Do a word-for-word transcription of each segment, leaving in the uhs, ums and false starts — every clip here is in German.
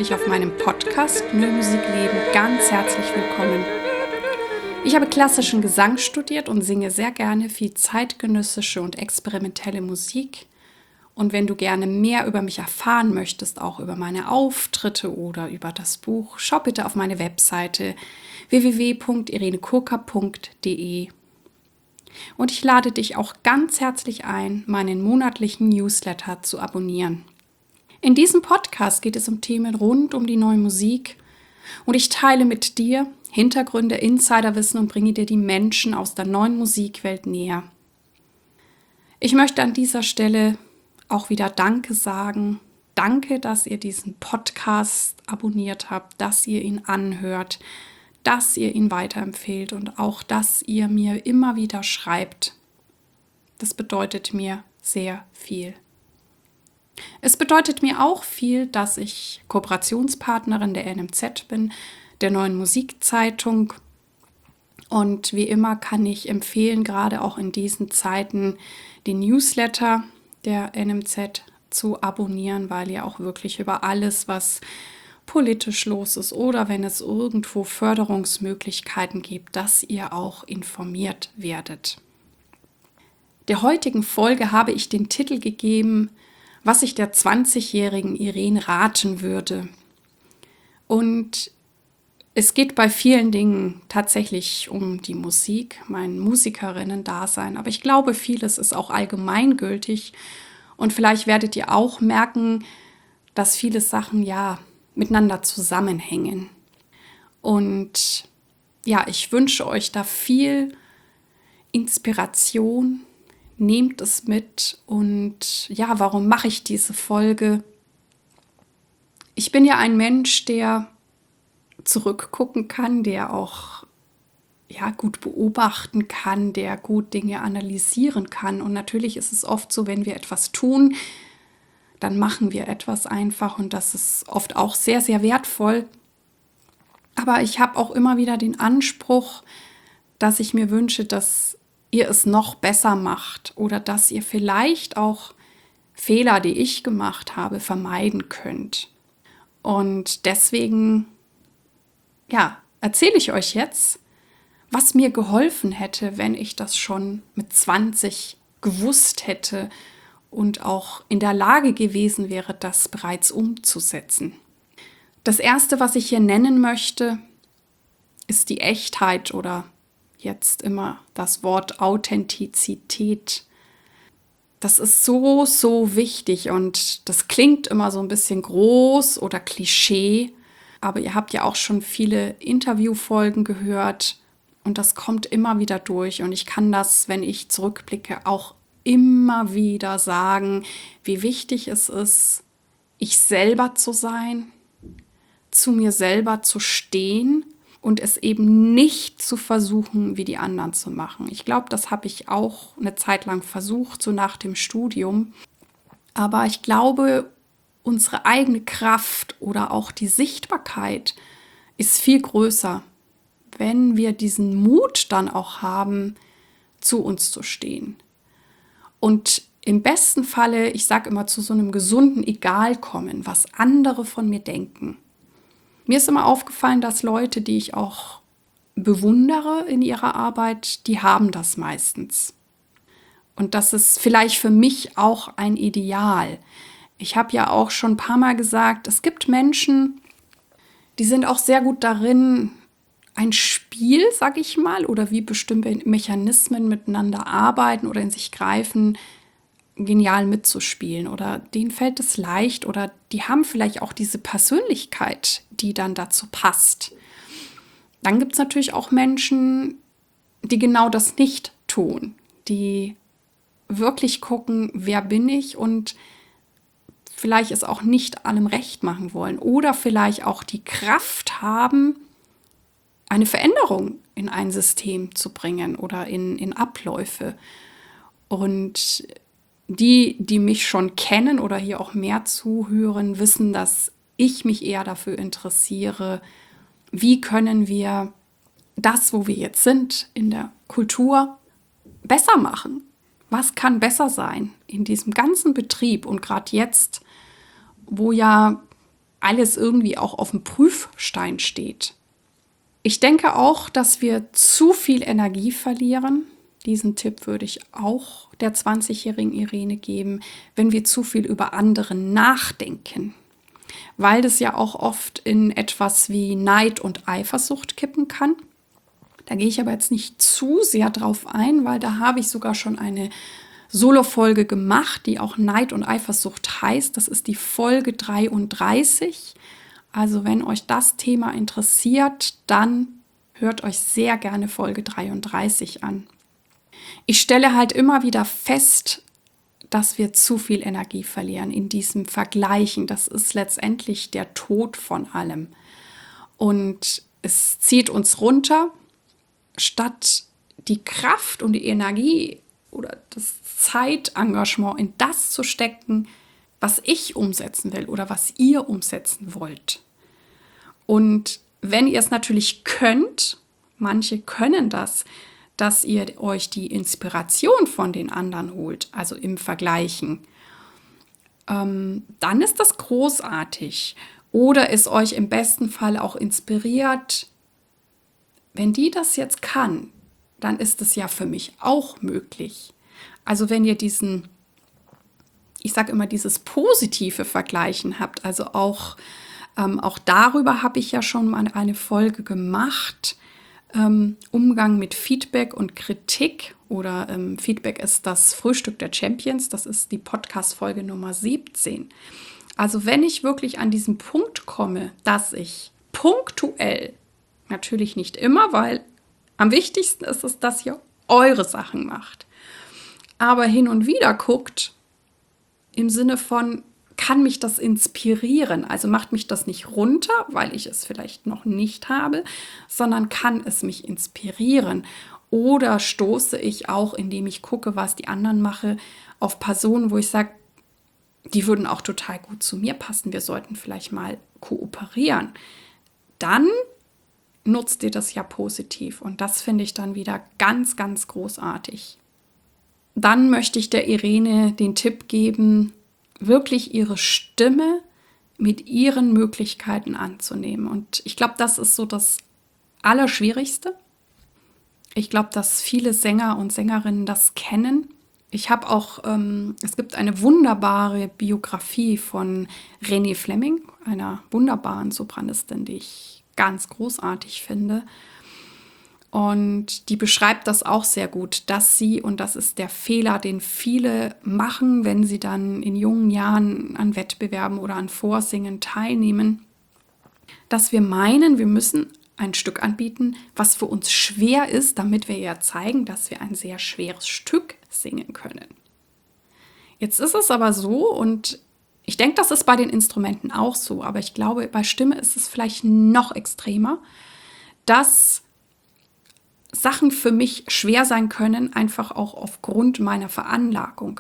dich auf meinem Podcast Null Musik Leben ganz herzlich willkommen. Ich habe klassischen Gesang studiert und singe sehr gerne viel zeitgenössische und experimentelle Musik. Und wenn du gerne mehr über mich erfahren möchtest, auch über meine Auftritte oder über das Buch, schau bitte auf meine Webseite w w w punkt irene kurka punkt de. Und ich lade dich auch ganz herzlich ein, meinen monatlichen Newsletter zu abonnieren. In diesem Podcast geht es um Themen rund um die neue Musik und ich teile mit dir Hintergründe, Insiderwissen und bringe dir die Menschen aus der neuen Musikwelt näher. Ich möchte an dieser Stelle auch wieder Danke sagen. Danke, dass ihr diesen Podcast abonniert habt, dass ihr ihn anhört, dass ihr ihn weiterempfehlt und auch, dass ihr mir immer wieder schreibt. Das bedeutet mir sehr viel. Es bedeutet mir auch viel, dass ich Kooperationspartnerin der N M Z bin, der Neuen Musikzeitung. Und wie immer kann ich empfehlen, gerade auch in diesen Zeiten, den Newsletter der N M Z zu abonnieren, weil ihr auch wirklich über alles, was politisch los ist oder wenn es irgendwo Förderungsmöglichkeiten gibt, dass ihr auch informiert werdet. Der heutigen Folge habe ich den Titel gegeben, was ich der zwanzigjährigen Irene raten würde. Und es geht bei vielen Dingen tatsächlich um die Musik, mein Musikerinnen-Dasein, aber ich glaube, vieles ist auch allgemeingültig und vielleicht werdet ihr auch merken, dass viele Sachen ja miteinander zusammenhängen. Und ja, ich wünsche euch da viel Inspiration. Nehmt es mit. Und ja, warum mache ich diese Folge? Ich bin ja ein Mensch, der zurückgucken kann, der auch ja, gut beobachten kann, der gut Dinge analysieren kann. Und natürlich ist es oft so, wenn wir etwas tun, dann machen wir etwas einfach und das ist oft auch sehr, sehr wertvoll. Aber ich habe auch immer wieder den Anspruch, dass ich mir wünsche, dass ihr es noch besser macht oder dass ihr vielleicht auch Fehler, die ich gemacht habe, vermeiden könnt. Und deswegen, ja, erzähle ich euch jetzt, was mir geholfen hätte, wenn ich das schon mit zwanzig gewusst hätte und auch in der Lage gewesen wäre, das bereits umzusetzen. Das Erste, was ich hier nennen möchte, ist die Echtheit oder jetzt immer das Wort Authentizität. Das ist so, so wichtig und das klingt immer so ein bisschen groß oder Klischee, aber ihr habt ja auch schon viele Interviewfolgen gehört und das kommt immer wieder durch und ich kann das, wenn ich zurückblicke, auch immer wieder sagen, wie wichtig es ist, ich selber zu sein, zu mir selber zu stehen und es eben nicht zu versuchen, wie die anderen zu machen. Ich glaube, das habe ich auch eine Zeit lang versucht, so nach dem Studium. Aber ich glaube, unsere eigene Kraft oder auch die Sichtbarkeit ist viel größer, wenn wir diesen Mut dann auch haben, zu uns zu stehen. Und im besten Falle, ich sage immer, zu so einem gesunden Egal kommen, was andere von mir denken. Mir ist immer aufgefallen, dass Leute, die ich auch bewundere in ihrer Arbeit, die haben das meistens. Und das ist vielleicht für mich auch ein Ideal. Ich habe ja auch schon ein paar Mal gesagt, es gibt Menschen, die sind auch sehr gut darin, ein Spiel, sag ich mal, oder wie bestimmte Mechanismen miteinander arbeiten oder in sich greifen, genial mitzuspielen. Oder denen fällt es leicht oder die haben vielleicht auch diese Persönlichkeit, die dann dazu passt. Dann gibt es natürlich auch Menschen, die genau das nicht tun, die wirklich gucken, wer bin ich und vielleicht es auch nicht allem recht machen wollen oder vielleicht auch die Kraft haben, eine Veränderung in ein System zu bringen oder in, in Abläufe. Und die, die mich schon kennen oder hier auch mehr zuhören, wissen, dass ich mich eher dafür interessiere, wie können wir das, wo wir jetzt sind, in der Kultur besser machen. Was kann besser sein in diesem ganzen Betrieb und gerade jetzt, wo ja alles irgendwie auch auf dem Prüfstein steht. Ich denke auch, dass wir zu viel Energie verlieren. Diesen Tipp würde ich auch der zwanzigjährigen Irene geben, wenn wir zu viel über andere nachdenken. Weil das ja auch oft in etwas wie Neid und Eifersucht kippen kann. Da gehe ich aber jetzt nicht zu sehr drauf ein, weil da habe ich sogar schon eine Solo-Folge gemacht, die auch Neid und Eifersucht heißt. Das ist die Folge dreiunddreißig. Also wenn euch das Thema interessiert, dann hört euch sehr gerne Folge dreiunddreißig an. Ich stelle halt immer wieder fest, dass wir zu viel Energie verlieren in diesem Vergleichen. Das ist letztendlich der Tod von allem. Und es zieht uns runter, statt die Kraft und die Energie oder das Zeitengagement in das zu stecken, was ich umsetzen will oder was ihr umsetzen wollt. Und wenn ihr es natürlich könnt, manche können das, dass ihr euch die Inspiration von den anderen holt, also im Vergleichen, ähm, dann ist das großartig. Oder es euch im besten Fall auch inspiriert, wenn die das jetzt kann, dann ist es ja für mich auch möglich. Also wenn ihr diesen, ich sage immer, dieses positive Vergleichen habt, also auch, ähm, auch darüber habe ich ja schon mal eine Folge gemacht, ähm, Umgang mit Feedback und Kritik oder ähm, Feedback ist das Frühstück der Champions, das ist die Podcast-Folge Nummer siebzehn. Also wenn ich wirklich an diesen Punkt komme, dass ich punktuell, natürlich nicht immer, weil am wichtigsten ist es, dass ihr eure Sachen macht, aber hin und wieder guckt, im Sinne von, kann mich das inspirieren? Also macht mich das nicht runter, weil ich es vielleicht noch nicht habe, sondern kann es mich inspirieren? Oder stoße ich auch, indem ich gucke, was die anderen machen, auf Personen, wo ich sage, die würden auch total gut zu mir passen, wir sollten vielleicht mal kooperieren. Dann nutzt ihr das ja positiv und das finde ich dann wieder ganz, ganz großartig. Dann möchte ich der Irene den Tipp geben, wirklich ihre Stimme mit ihren Möglichkeiten anzunehmen. Und ich glaube, das ist so das Allerschwierigste. Ich glaube, dass viele Sänger und Sängerinnen das kennen. Ich habe auch, ähm, es gibt eine wunderbare Biografie von Renée Fleming, einer wunderbaren Sopranistin, die ich ganz großartig finde. Und die beschreibt das auch sehr gut, dass sie, und das ist der Fehler, den viele machen, wenn sie dann in jungen Jahren an Wettbewerben oder an Vorsingen teilnehmen, dass wir meinen, wir müssen ein Stück anbieten, was für uns schwer ist, damit wir ja zeigen, dass wir ein sehr schweres Stück singen können. Jetzt ist es aber so, und ich denke, das ist bei den Instrumenten auch so, aber ich glaube, bei Stimme ist es vielleicht noch extremer, dass Sachen für mich schwer sein können, einfach auch aufgrund meiner Veranlagung.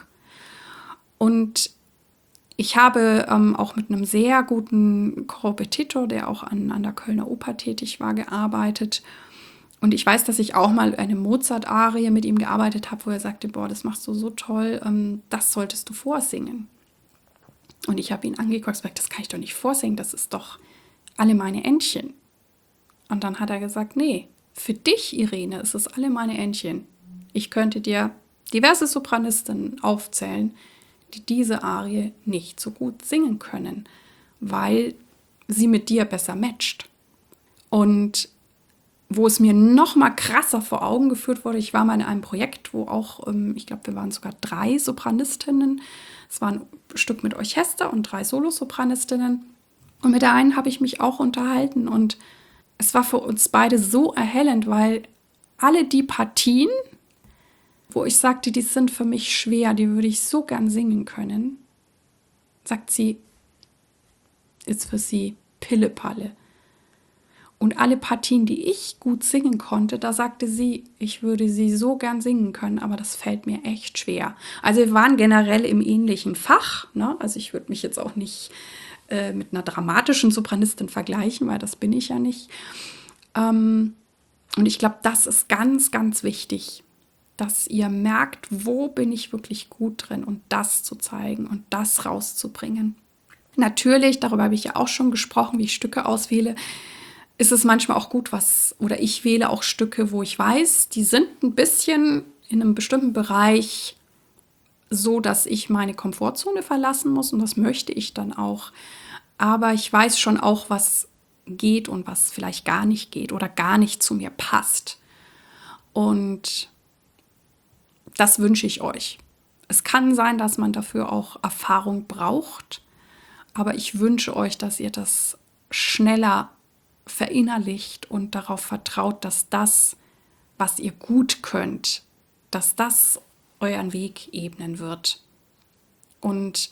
Und ich habe ähm, auch mit einem sehr guten Korrepetitor, der auch an, an der Kölner Oper tätig war, gearbeitet. Und ich weiß, dass ich auch mal eine Mozart-Arie mit ihm gearbeitet habe, wo er sagte, boah, das machst du so toll, ähm, das solltest du vorsingen. Und ich habe ihn angeguckt und gesagt, das kann ich doch nicht vorsingen, das ist doch alle meine Entchen. Und dann hat er gesagt, nee, für dich, Irene, ist es alle meine Entchen. Ich könnte dir diverse Sopranistinnen aufzählen, die diese Arie nicht so gut singen können, weil sie mit dir besser matcht. Und wo es mir noch mal krasser vor Augen geführt wurde, ich war mal in einem Projekt, wo auch, ich glaube, wir waren sogar drei Sopranistinnen. Es war ein Stück mit Orchester und drei Solosopranistinnen. Und mit der einen habe ich mich auch unterhalten und es war für uns beide so erhellend, weil alle die Partien, wo ich sagte, die sind für mich schwer, die würde ich so gern singen können, sagt sie, ist für sie Pillepalle. Und alle Partien, die ich gut singen konnte, da sagte sie, ich würde sie so gern singen können, aber das fällt mir echt schwer. Also wir waren generell im ähnlichen Fach, ne? Also ich würde mich jetzt auch nicht äh, mit einer dramatischen Sopranistin vergleichen, weil das bin ich ja nicht. Ähm, und ich glaube, das ist ganz, ganz wichtig, dass ihr merkt, wo bin ich wirklich gut drin und das zu zeigen und das rauszubringen. Natürlich, darüber habe ich ja auch schon gesprochen, wie ich Stücke auswähle, ist es manchmal auch gut, was, oder ich wähle auch Stücke, wo ich weiß, die sind ein bisschen in einem bestimmten Bereich so, dass ich meine Komfortzone verlassen muss und das möchte ich dann auch. Aber ich weiß schon auch, was geht und was vielleicht gar nicht geht oder gar nicht zu mir passt. Und das wünsche ich euch. Es kann sein, dass man dafür auch Erfahrung braucht, aber ich wünsche euch, dass ihr das schneller verinnerlicht und darauf vertraut, dass das, was ihr gut könnt, dass das euren Weg ebnen wird. Und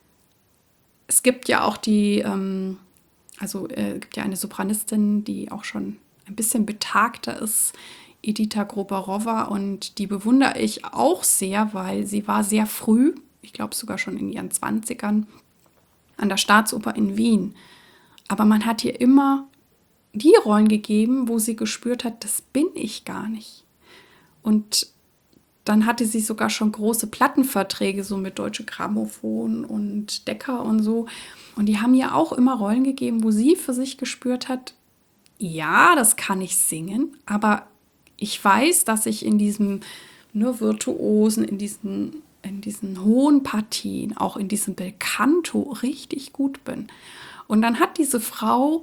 es gibt ja auch die, ähm, also äh, gibt ja eine Sopranistin, die auch schon ein bisschen betagter ist, Edita Grobarowa, und die bewundere ich auch sehr, weil sie war sehr früh, ich glaube sogar schon in ihren Zwanzigern, an der Staatsoper in Wien. Aber man hat ihr immer die Rollen gegeben, wo sie gespürt hat, das bin ich gar nicht. Und dann hatte sie sogar schon große Plattenverträge, so mit Deutsche Grammophon und Decca und so. Und die haben ihr auch immer Rollen gegeben, wo sie für sich gespürt hat, ja, das kann ich singen, aber ich weiß, dass ich in diesem nur Virtuosen, in diesen, in diesen hohen Partien, auch in diesem Belcanto richtig gut bin. Und dann hat diese Frau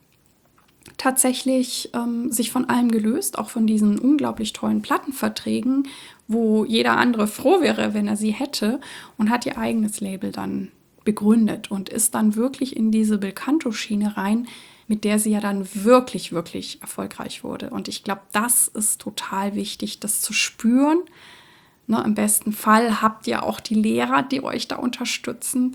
tatsächlich ähm, sich von allem gelöst, auch von diesen unglaublich tollen Plattenverträgen, wo jeder andere froh wäre, wenn er sie hätte, und hat ihr eigenes Label dann begründet und ist dann wirklich in diese Belcanto-Schiene rein, mit der sie ja dann wirklich, wirklich erfolgreich wurde. Und ich glaube, das ist total wichtig, das zu spüren. Ne, im besten Fall habt ihr auch die Lehrer, die euch da unterstützen.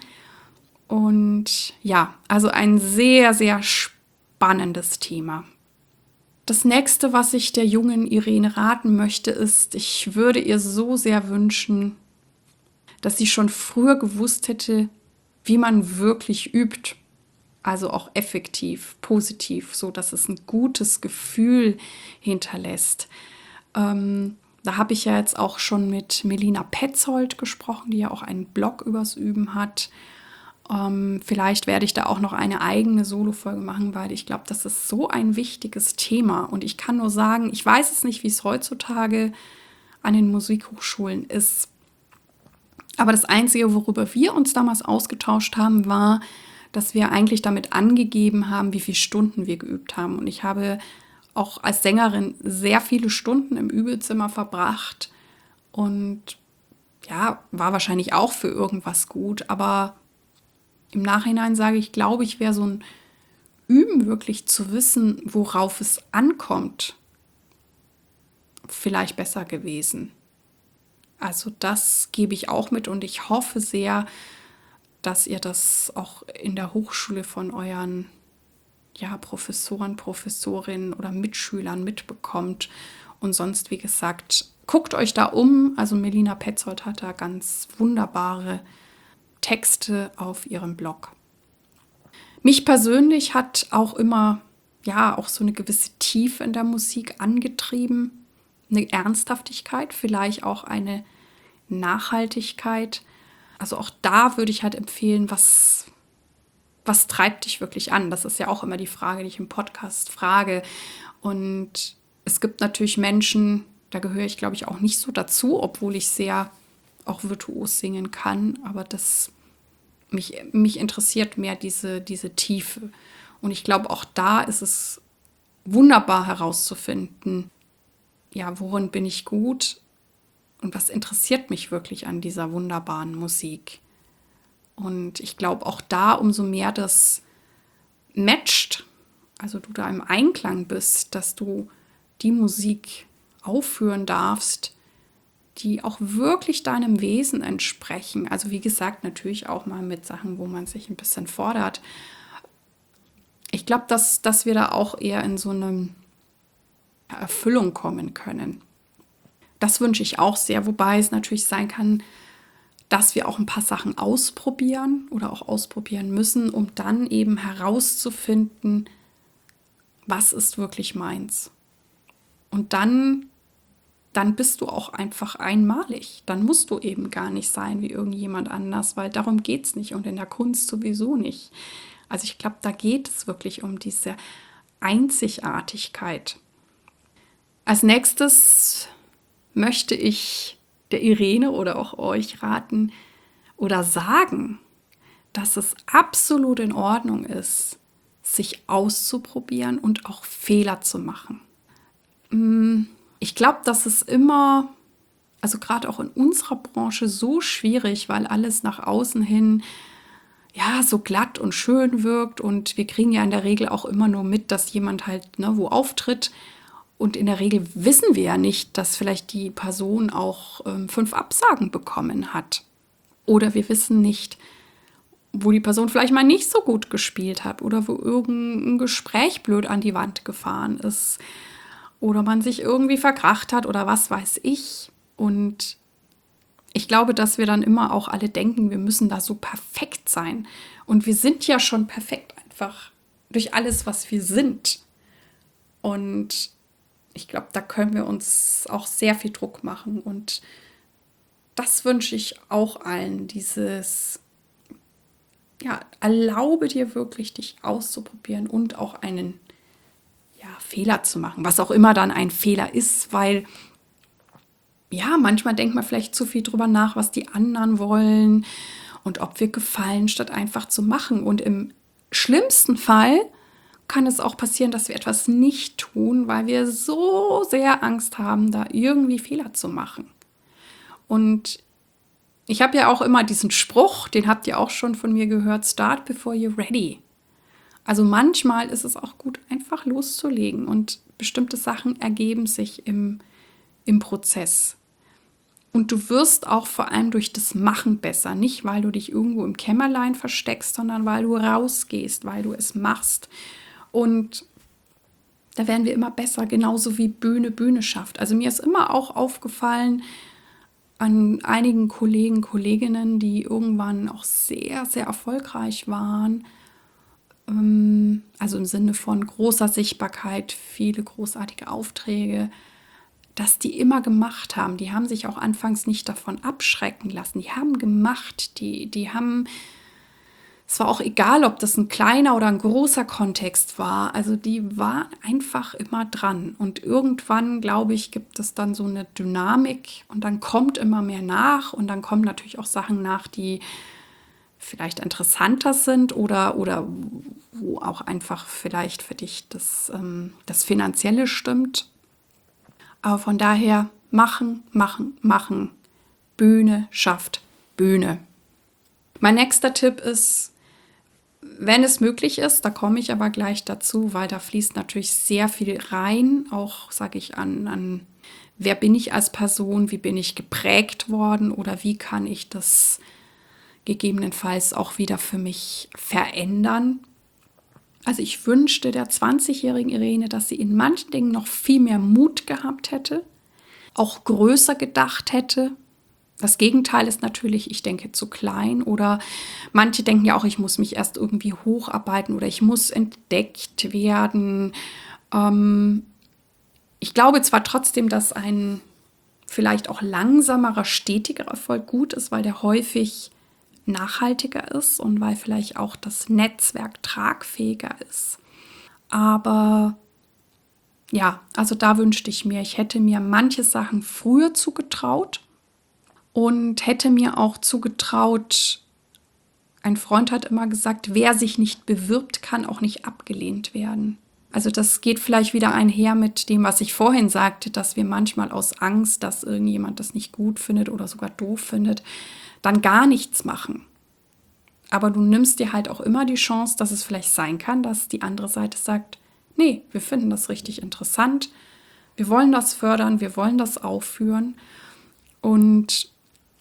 Und ja, also ein sehr, sehr spannendes Thema. Das nächste, was ich der jungen Irene raten möchte, ist, ich würde ihr so sehr wünschen, dass sie schon früher gewusst hätte, wie man wirklich übt. Also auch effektiv, positiv, so dass es ein gutes Gefühl hinterlässt. Ähm, da habe ich ja jetzt auch schon mit Melina Petzold gesprochen, die ja auch einen Blog übers Üben hat. Ähm, vielleicht werde ich da auch noch eine eigene Solo-Folge machen, weil ich glaube, das ist so ein wichtiges Thema. Und ich kann nur sagen, ich weiß es nicht, wie es heutzutage an den Musikhochschulen ist. Aber das Einzige, worüber wir uns damals ausgetauscht haben, war, dass wir eigentlich damit angegeben haben, wie viele Stunden wir geübt haben. Und ich habe auch als Sängerin sehr viele Stunden im Übezimmer verbracht und ja, war wahrscheinlich auch für irgendwas gut. Aber im Nachhinein sage ich, glaube ich, wäre so ein Üben wirklich zu wissen, worauf es ankommt, vielleicht besser gewesen. Also das gebe ich auch mit und ich hoffe sehr, dass ihr das auch in der Hochschule von euren ja, Professoren, Professorinnen oder Mitschülern mitbekommt. Und sonst, wie gesagt, guckt euch da um. Also Melina Petzold hat da ganz wunderbare Texte auf ihrem Blog. Mich persönlich hat auch immer, ja, auch so eine gewisse Tiefe in der Musik angetrieben. Eine Ernsthaftigkeit, vielleicht auch eine Nachhaltigkeit. Also auch da würde ich halt empfehlen, was, was treibt dich wirklich an? Das ist ja auch immer die Frage, die ich im Podcast frage. Und es gibt natürlich Menschen, da gehöre ich, glaube ich, auch nicht so dazu, obwohl ich sehr auch virtuos singen kann. Aber das, mich, mich interessiert mehr diese, diese Tiefe. Und ich glaube, auch da ist es wunderbar herauszufinden, ja, worin bin ich gut? Und was interessiert mich wirklich an dieser wunderbaren Musik? Und ich glaube, auch da, umso mehr das matcht, also du da im Einklang bist, dass du die Musik aufführen darfst, die auch wirklich deinem Wesen entsprechen. Also wie gesagt, natürlich auch mal mit Sachen, wo man sich ein bisschen fordert. Ich glaube, dass, dass wir da auch eher in so eine Erfüllung kommen können. Das wünsche ich auch sehr, wobei es natürlich sein kann, dass wir auch ein paar Sachen ausprobieren oder auch ausprobieren müssen, um dann eben herauszufinden, was ist wirklich meins. Und dann dann bist du auch einfach einmalig. Dann musst du eben gar nicht sein wie irgendjemand anders, weil darum geht es nicht und in der Kunst sowieso nicht. Also ich glaube, da geht es wirklich um diese Einzigartigkeit. Als nächstes möchte ich der Irene oder auch euch raten oder sagen, dass es absolut in Ordnung ist, sich auszuprobieren und auch Fehler zu machen. Ich glaube, das ist immer, also gerade auch in unserer Branche, so schwierig, weil alles nach außen hin ja so glatt und schön wirkt und wir kriegen ja in der Regel auch immer nur mit, dass jemand halt ne, wo auftritt. Und in der Regel wissen wir ja nicht, dass vielleicht die Person auch ähm, fünf Absagen bekommen hat. Oder wir wissen nicht, wo die Person vielleicht mal nicht so gut gespielt hat oder wo irgendein Gespräch blöd an die Wand gefahren ist oder man sich irgendwie verkracht hat oder was weiß ich. Und ich glaube, dass wir dann immer auch alle denken, wir müssen da so perfekt sein. Und wir sind ja schon perfekt einfach durch alles, was wir sind. Und ich glaube, da können wir uns auch sehr viel Druck machen. Und das wünsche ich auch allen, dieses ja, erlaube dir wirklich, dich auszuprobieren und auch einen ja, Fehler zu machen, was auch immer dann ein Fehler ist, weil ja, manchmal denkt man vielleicht zu viel drüber nach, was die anderen wollen und ob wir gefallen, statt einfach zu machen. Und im schlimmsten Fall kann es auch passieren, dass wir etwas nicht tun, weil wir so sehr Angst haben, da irgendwie Fehler zu machen. Und ich habe ja auch immer diesen Spruch, den habt ihr auch schon von mir gehört, start before you're ready. Also manchmal ist es auch gut, einfach loszulegen und bestimmte Sachen ergeben sich im, im Prozess. Und du wirst auch vor allem durch das Machen besser. Nicht, weil du dich irgendwo im Kämmerlein versteckst, sondern weil du rausgehst, weil du es machst. Und da werden wir immer besser, genauso wie Bühne Bühne schafft. Also mir ist immer auch aufgefallen, an einigen Kollegen, Kolleginnen, die irgendwann auch sehr, sehr erfolgreich waren. Also im Sinne von großer Sichtbarkeit, viele großartige Aufträge, dass die immer gemacht haben. Die haben sich auch anfangs nicht davon abschrecken lassen. Die haben gemacht, die, die haben, es war auch egal, ob das ein kleiner oder ein großer Kontext war. Also die waren einfach immer dran. Und irgendwann, glaube ich, gibt es dann so eine Dynamik und dann kommt immer mehr nach und dann kommen natürlich auch Sachen nach, die vielleicht interessanter sind oder, oder wo auch einfach vielleicht für dich das, ähm, das Finanzielle stimmt. Aber von daher machen, machen, machen. Bühne schafft Bühne. Mein nächster Tipp ist, wenn es möglich ist, da komme ich aber gleich dazu, weil da fließt natürlich sehr viel rein, auch sage ich an, an, wer bin ich als Person, wie bin ich geprägt worden oder wie kann ich das gegebenenfalls auch wieder für mich verändern. Also ich wünschte der zwanzigjährigen Irene, dass sie in manchen Dingen noch viel mehr Mut gehabt hätte, auch größer gedacht hätte. Das Gegenteil ist natürlich, ich denke, zu klein oder manche denken ja auch, ich muss mich erst irgendwie hocharbeiten oder ich muss entdeckt werden. Ähm, ich glaube zwar trotzdem, dass ein vielleicht auch langsamerer, stetiger Erfolg gut ist, weil der häufig nachhaltiger ist und weil vielleicht auch das Netzwerk tragfähiger ist. Aber ja, also da wünschte ich mir, ich hätte mir manche Sachen früher zugetraut und hätte mir auch zugetraut, ein Freund hat immer gesagt, wer sich nicht bewirbt, kann auch nicht abgelehnt werden. Also das geht vielleicht wieder einher mit dem, was ich vorhin sagte, dass wir manchmal aus Angst, dass irgendjemand das nicht gut findet oder sogar doof findet, dann gar nichts machen. Aber du nimmst dir halt auch immer die Chance, dass es vielleicht sein kann, dass die andere Seite sagt, nee, wir finden das richtig interessant, wir wollen das fördern, wir wollen das aufführen. Und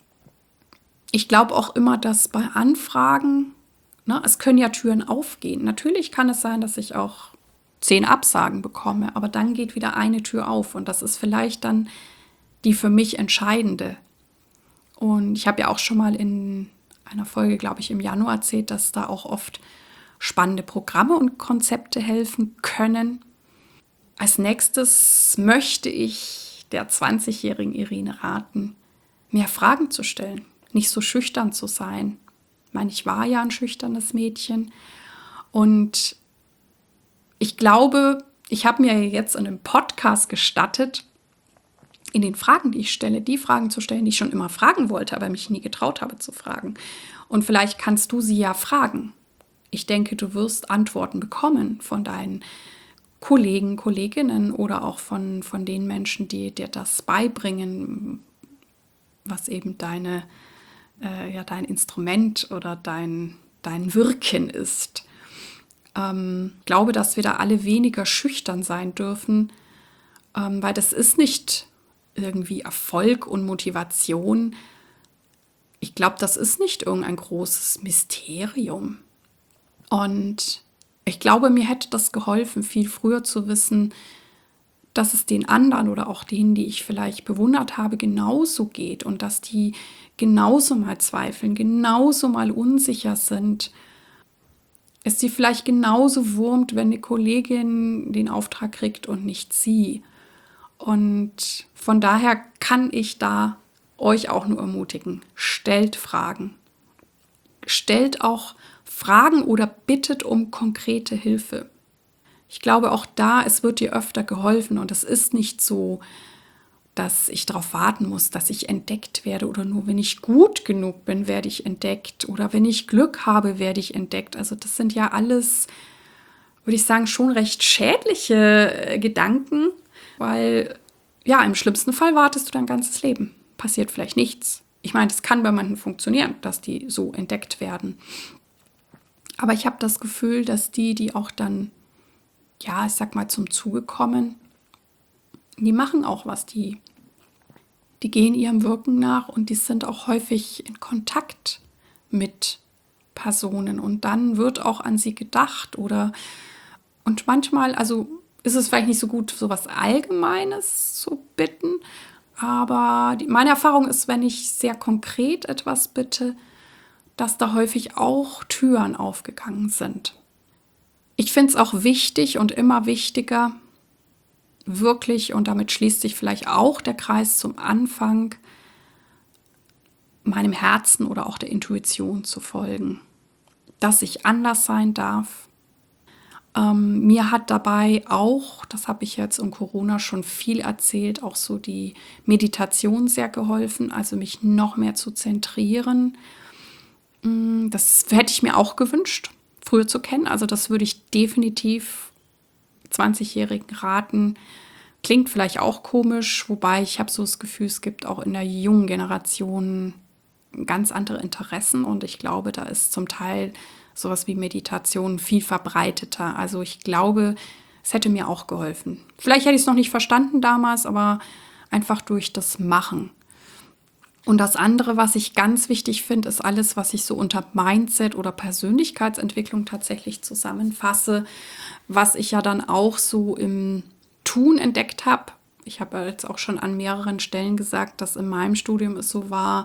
ich glaube auch immer, dass bei Anfragen, ne, es können ja Türen aufgehen. Natürlich kann es sein, dass ich auch zehn Absagen bekomme, aber dann geht wieder eine Tür auf und das ist vielleicht dann die für mich entscheidende. Und ich habe ja auch schon mal in einer Folge, glaube ich, im Januar erzählt, dass da auch oft spannende Programme und Konzepte helfen können. Als nächstes möchte ich der zwanzigjährigen Irene raten, mehr Fragen zu stellen, nicht so schüchtern zu sein. Ich meine, ich war ja ein schüchternes Mädchen und ich glaube, ich habe mir jetzt in einem Podcast gestattet, in den Fragen, die ich stelle, die Fragen zu stellen, die ich schon immer fragen wollte, aber mich nie getraut habe zu fragen. Und vielleicht kannst du sie ja fragen. Ich denke, du wirst Antworten bekommen von deinen Kollegen, Kolleginnen oder auch von, von den Menschen, die dir das beibringen, was eben deine, äh, ja, dein Instrument oder dein, dein Wirken ist. Ähm, ich glaube, dass wir da alle weniger schüchtern sein dürfen, ähm, weil das ist nicht irgendwie Erfolg und Motivation. Ich glaube, das ist nicht irgendein großes Mysterium. Und ich glaube, mir hätte das geholfen, viel früher zu wissen, dass es den anderen oder auch denen, die ich vielleicht bewundert habe, genauso geht und dass die genauso mal zweifeln, genauso mal unsicher sind. Es sie vielleicht genauso wurmt, wenn eine Kollegin den Auftrag kriegt und nicht sie. Und von daher kann ich da euch auch nur ermutigen, stellt Fragen. Stellt auch Fragen oder bittet um konkrete Hilfe. Ich glaube auch da, es wird dir öfter geholfen und es ist nicht so, dass ich darauf warten muss, dass ich entdeckt werde oder nur wenn ich gut genug bin, werde ich entdeckt oder wenn ich Glück habe, werde ich entdeckt. Also das sind ja alles, würde ich sagen, schon recht schädliche Gedanken, weil ja, im schlimmsten Fall wartest du dein ganzes Leben. Passiert vielleicht nichts. Ich meine, das kann bei manchen funktionieren, dass die so entdeckt werden. Aber ich habe das Gefühl, dass die, die auch dann, ja, ich sag mal, zum Zuge kommen, die machen auch was. Die, die gehen ihrem Wirken nach und die sind auch häufig in Kontakt mit Personen. Und dann wird auch an sie gedacht oder und manchmal, also ist es vielleicht nicht so gut, so was Allgemeines zu bitten, aber die, meine Erfahrung ist, wenn ich sehr konkret etwas bitte, dass da häufig auch Türen aufgegangen sind. Ich finde es auch wichtig und immer wichtiger, wirklich, und damit schließt sich vielleicht auch der Kreis zum Anfang, meinem Herzen oder auch der Intuition zu folgen. Dass ich anders sein darf. Ähm, mir hat dabei auch, das habe ich jetzt um Corona schon viel erzählt, auch so die Meditation sehr geholfen, also mich noch mehr zu zentrieren. Das hätte ich mir auch gewünscht, früher zu kennen. Also das würde ich definitiv zwanzigjährigen raten. Klingt vielleicht auch komisch, wobei ich habe so das Gefühl, es gibt auch in der jungen Generation ganz andere Interessen und ich glaube, da ist zum Teil sowas wie Meditation viel verbreiteter. Also ich glaube, es hätte mir auch geholfen. Vielleicht hätte ich es noch nicht verstanden damals, aber einfach durch das Machen. Und das andere, was ich ganz wichtig finde, ist alles, was ich so unter Mindset oder Persönlichkeitsentwicklung tatsächlich zusammenfasse, was ich ja dann auch so im Tun entdeckt habe. Ich habe jetzt auch schon an mehreren Stellen gesagt, dass in meinem Studium es so war,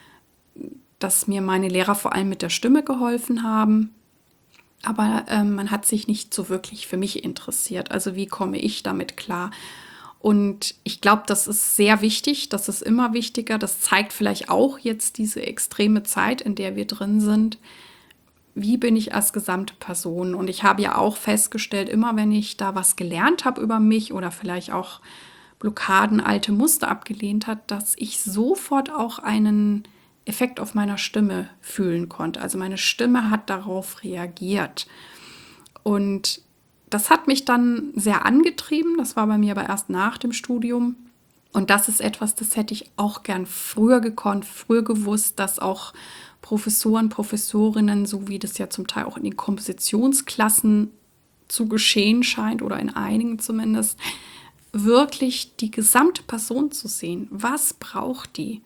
dass mir meine Lehrer vor allem mit der Stimme geholfen haben. Aber ähm, man hat sich nicht so wirklich für mich interessiert. Also wie komme ich damit klar? Und ich glaube, das ist sehr wichtig, das ist immer wichtiger. Das zeigt vielleicht auch jetzt diese extreme Zeit, in der wir drin sind. Wie bin ich als gesamte Person? Und ich habe ja auch festgestellt, immer wenn ich da was gelernt habe über mich oder vielleicht auch Blockaden, alte Muster abgelehnt hat, dass ich sofort auch einen Effekt auf meiner Stimme fühlen konnte. Also meine Stimme hat darauf reagiert. Und das hat mich dann sehr angetrieben. Das war bei mir aber erst nach dem Studium. Und das ist etwas, das hätte ich auch gern früher gekonnt, früher gewusst, dass auch Professoren, Professorinnen, so wie das ja zum Teil auch in den Kompositionsklassen zu geschehen scheint oder in einigen zumindest, wirklich die gesamte Person zu sehen. Was braucht die?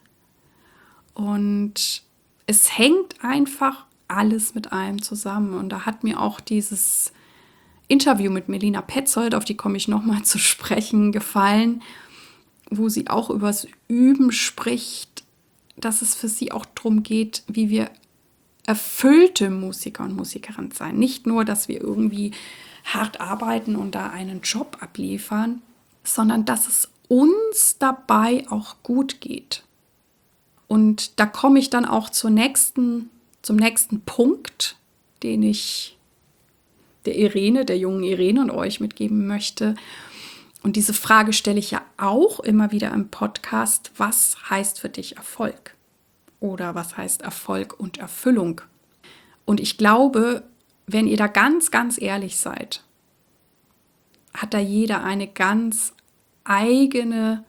Und es hängt einfach alles mit allem zusammen. Und da hat mir auch dieses Interview mit Melina Petzold, auf die komme ich nochmal zu sprechen, gefallen, wo sie auch übers Üben spricht, dass es für sie auch darum geht, wie wir erfüllte Musiker und Musikerinnen sein. Nicht nur, dass wir irgendwie hart arbeiten und da einen Job abliefern, sondern dass es uns dabei auch gut geht. Und da komme ich dann auch zur nächsten, zum nächsten Punkt, den ich der Irene, der jungen Irene und euch mitgeben möchte. Und diese Frage stelle ich ja auch immer wieder im Podcast. Was heißt für dich Erfolg? Oder was heißt Erfolg und Erfüllung? Und ich glaube, wenn ihr da ganz, ganz ehrlich seid, hat da jeder eine ganz eigene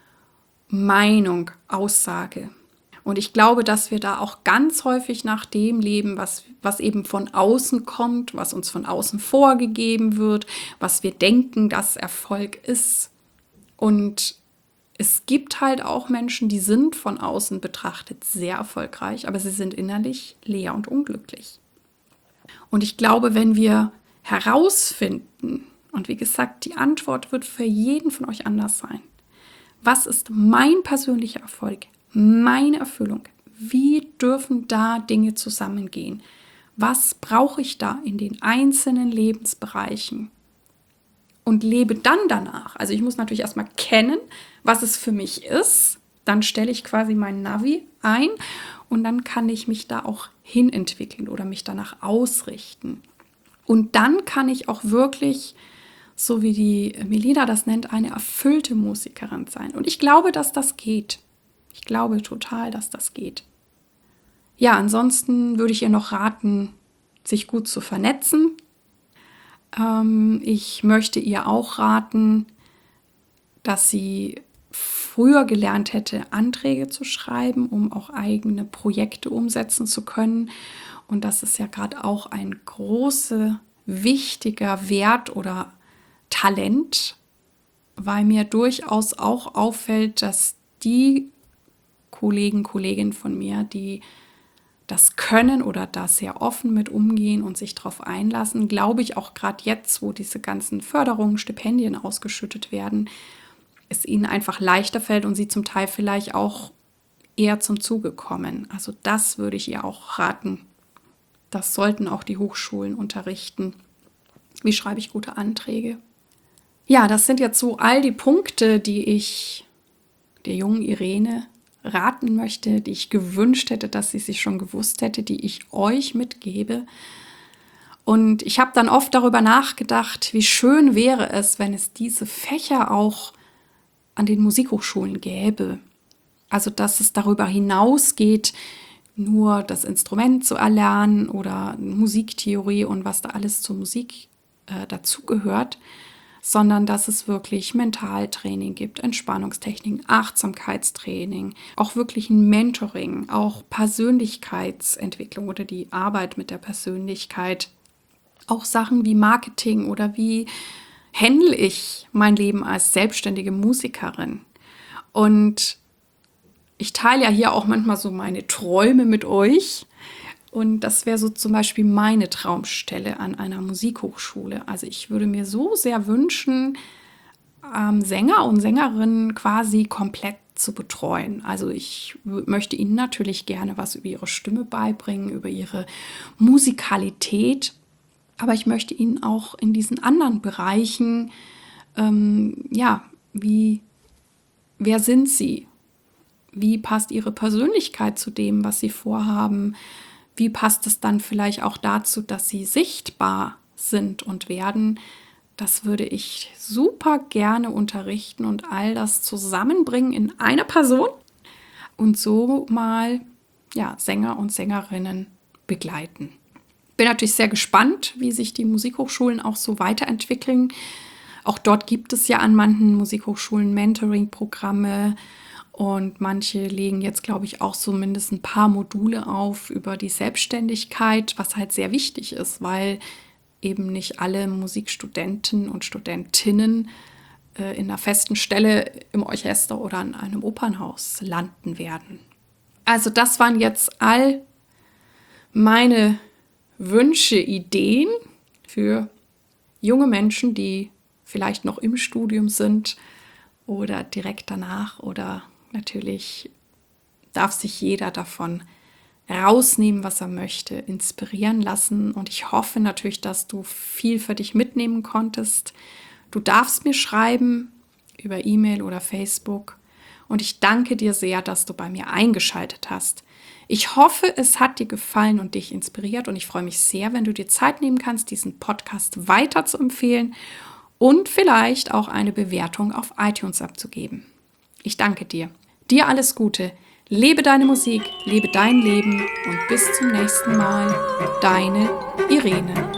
Meinung, Aussage. Und ich glaube, dass wir da auch ganz häufig nach dem leben, was, was eben von außen kommt, was uns von außen vorgegeben wird, was wir denken, dass Erfolg ist. Und es gibt halt auch Menschen, die sind von außen betrachtet sehr erfolgreich, aber sie sind innerlich leer und unglücklich. Und ich glaube, wenn wir herausfinden, und wie gesagt, die Antwort wird für jeden von euch anders sein, was ist mein persönlicher Erfolg? Meine Erfüllung, wie dürfen da Dinge zusammengehen? Was brauche ich da in den einzelnen Lebensbereichen? Und lebe dann danach. Also ich muss natürlich erstmal kennen, was es für mich ist. Dann stelle ich quasi mein Navi ein und dann kann ich mich da auch hinentwickeln oder mich danach ausrichten. Und dann kann ich auch wirklich, so wie die Melina das nennt, eine erfüllte Musikerin sein. Und ich glaube, dass das geht. Ich glaube total, dass das geht. Ja, ansonsten würde ich ihr noch raten, sich gut zu vernetzen. Ähm, ich möchte ihr auch raten, dass sie früher gelernt hätte, Anträge zu schreiben, um auch eigene Projekte umsetzen zu können. Und das ist ja gerade auch ein großer, wichtiger Wert oder Talent, weil mir durchaus auch auffällt, dass die Kollegen, Kolleginnen von mir, die das können oder da sehr offen mit umgehen und sich darauf einlassen, glaube ich auch gerade jetzt, wo diese ganzen Förderungen, Stipendien ausgeschüttet werden, es ihnen einfach leichter fällt und sie zum Teil vielleicht auch eher zum Zuge kommen. Also das würde ich ihr auch raten. Das sollten auch die Hochschulen unterrichten. Wie schreibe ich gute Anträge? Ja, das sind jetzt so all die Punkte, die ich der jungen Irene raten möchte, die ich gewünscht hätte, dass sie sich schon gewusst hätte, die ich euch mitgebe. Und ich habe dann oft darüber nachgedacht, wie schön wäre es, wenn es diese Fächer auch an den Musikhochschulen gäbe. Also, dass es darüber hinausgeht, nur das Instrument zu erlernen oder Musiktheorie und was da alles zur Musik äh, dazugehört, sondern dass es wirklich Mentaltraining gibt, Entspannungstechniken, Achtsamkeitstraining, auch wirklich ein Mentoring, auch Persönlichkeitsentwicklung oder die Arbeit mit der Persönlichkeit, auch Sachen wie Marketing oder wie handle ich mein Leben als selbstständige Musikerin. Und ich teile ja hier auch manchmal so meine Träume mit euch. Und das wäre so zum Beispiel meine Traumstelle an einer Musikhochschule. Also ich würde mir so sehr wünschen, ähm, Sänger und Sängerinnen quasi komplett zu betreuen. Also ich w- möchte ihnen natürlich gerne was über ihre Stimme beibringen, über ihre Musikalität. Aber ich möchte ihnen auch in diesen anderen Bereichen, ähm, ja, wie, wer sind sie? Wie passt ihre Persönlichkeit zu dem, was sie vorhaben? Wie passt es dann vielleicht auch dazu, dass sie sichtbar sind und werden? Das würde ich super gerne unterrichten und all das zusammenbringen in einer Person und so mal ja, Sänger und Sängerinnen begleiten. Bin natürlich sehr gespannt, wie sich die Musikhochschulen auch so weiterentwickeln. Auch dort gibt es ja an manchen Musikhochschulen Mentoring-Programme. Und manche legen jetzt, glaube ich, auch zumindest ein paar Module auf über die Selbstständigkeit, was halt sehr wichtig ist, weil eben nicht alle Musikstudenten und Studentinnen äh, in einer festen Stelle im Orchester oder in einem Opernhaus landen werden. Also das waren jetzt all meine Wünsche, Ideen für junge Menschen, die vielleicht noch im Studium sind oder direkt danach oder natürlich darf sich jeder davon rausnehmen, was er möchte, inspirieren lassen. Und ich hoffe natürlich, dass du viel für dich mitnehmen konntest. Du darfst mir schreiben über E-Mail oder Facebook. Und ich danke dir sehr, dass du bei mir eingeschaltet hast. Ich hoffe, es hat dir gefallen und dich inspiriert und ich freue mich sehr, wenn du dir Zeit nehmen kannst, diesen Podcast weiter zu empfehlen und vielleicht auch eine Bewertung auf iTunes abzugeben. Ich danke dir. Dir alles Gute. Lebe deine Musik, lebe dein Leben und bis zum nächsten Mal. Deine Irene.